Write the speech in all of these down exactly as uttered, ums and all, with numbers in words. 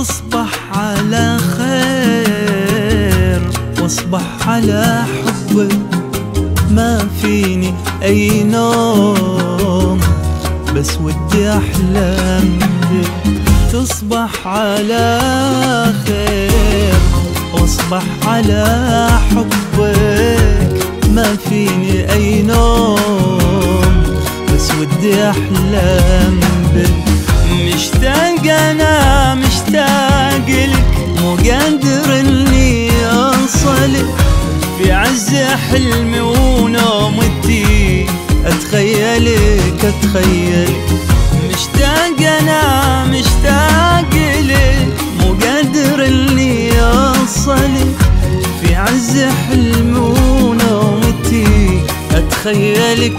تصبح على خير واصبح على حبك، ما فيني أي نوم بس ودي أحلم بك. تصبح على خير واصبح على حبك، ما فيني أي نوم بس ودي أحلم بك. مشتاق أنا مشتاق لك، مو قادر إني أوصلك، في عز حلمي ونومتي أتخيلك أتخيلك. مشتاق أنا مشتاق لك، مو قادر إني أوصلك، في عز حلمي ونومتي أتخيلك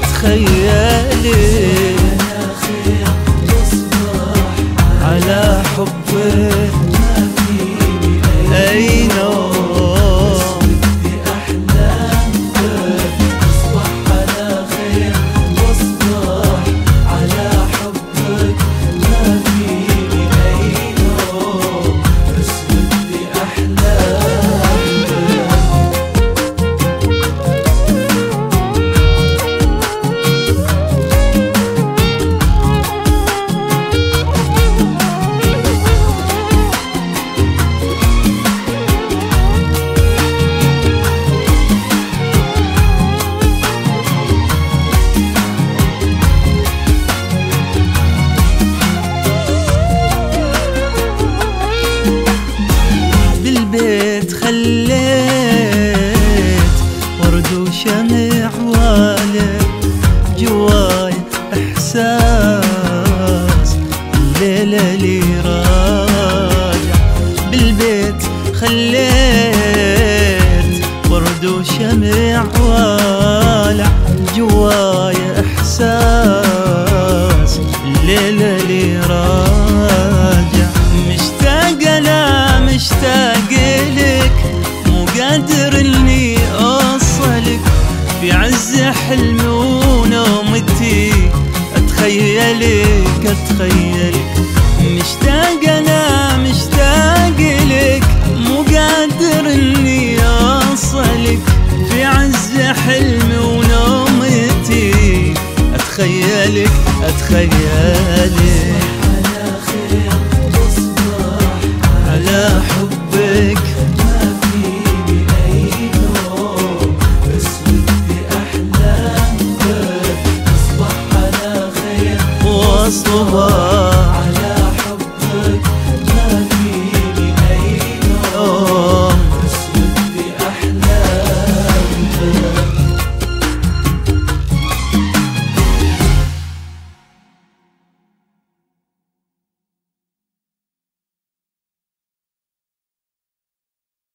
أتخيلك. على حبك ما فيني أي نوم بدي أحلم بك. تصبح على خير واصبح على حبك، ما فيني أي نوم بس بدي أحلم بالبيت. خليت ورد وشمع والك، جواي إحساس الليلة لي راجع. بالبيت خليت ورد وشمع والع، جواي إحساس الليلة لي راجع. مشتاق أنا مشتاق لك، مو قادر إني أوصلك، في عز حلمي ونومتي أتخيلك أتخيلك. مشتاق أنا مشتاق لك، مو قادر إني أوصلك، في عز حلمي ونومتي أتخيلك أتخيلك.